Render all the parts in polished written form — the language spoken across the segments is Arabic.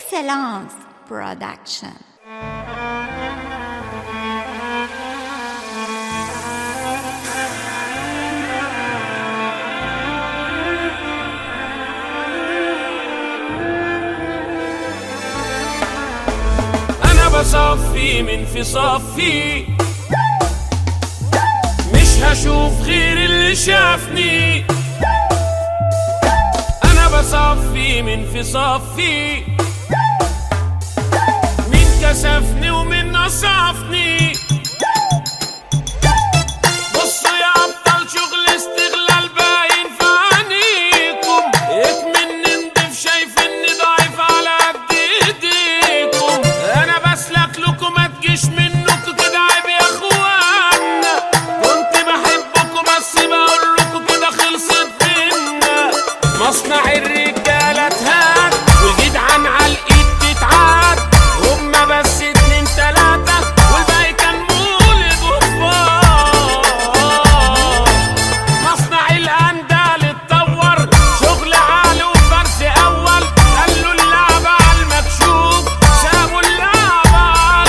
Excellence Production. أنا بصفي من في صفي، مش هشوف غير اللي شافني. أنا بصفي من في صفي، مين كسفني ومين نصفني. بصوا يا أبطال شغل استغلال باين في عينيكم، اكمني نضيف شايفني ضعيف على قد ايديكم. أنا بسلك لكم ما تجيش منكم كده عيب يا اخوانا، كنت بحبكم بس بقول لكم كده خلصت بينا. مصنع الرجالة اتهان والجدعان عالإيد تتعاد، هما بس 2 3 والباقي كان مولد وكبار. مصنع الأندال اتطور شغل عالي وفرز أول، خلوا اللعبة عالمكشوف سابوا اللعبة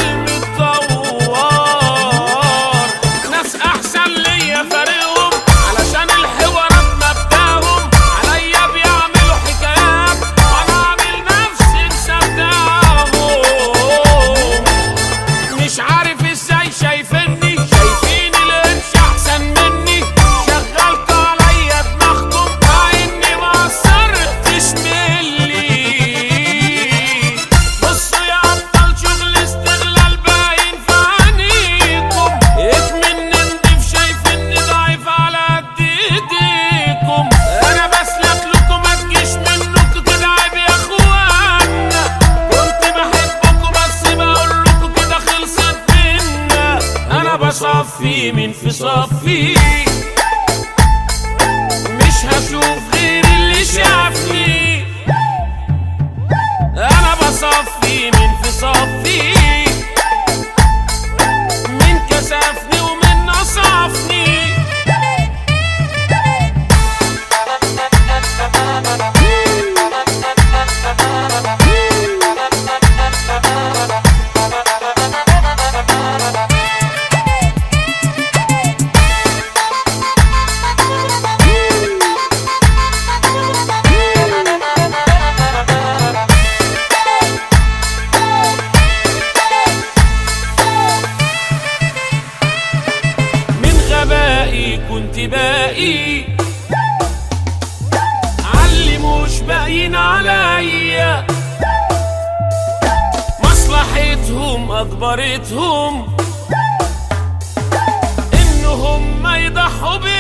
عالمتطور. ناس أحسن ليا فارقهم علشان الحوارات مبدأهم، عليا بيعملوا حكايات وأنا عامل نفسي مصدقهم. مش عارف ازاي شايفيني القرش احسن مني، شغلتوا عليا دماغكم مع اني ما قصرتش ملي. بصوا يا ابطال شغل استغلال باين في عينيكم، اكمني نضيف شايفيني ضعيف على قد ايديكم. انا بسلك لكم ما تجيش منكم كده عيب يا اخوانا، كنت بحبكم بس بقول لكم كده خلصت بينا. انا بصفي من في صفي، مش هشوف غير اللي شافني. انا بصفي من في صفي، مين كسفني ومين نصفني. من غبائي كنت باقي علي مش باقيين عليا، مصلحتهم اجبرتهم انهم ما يضحوا بيا.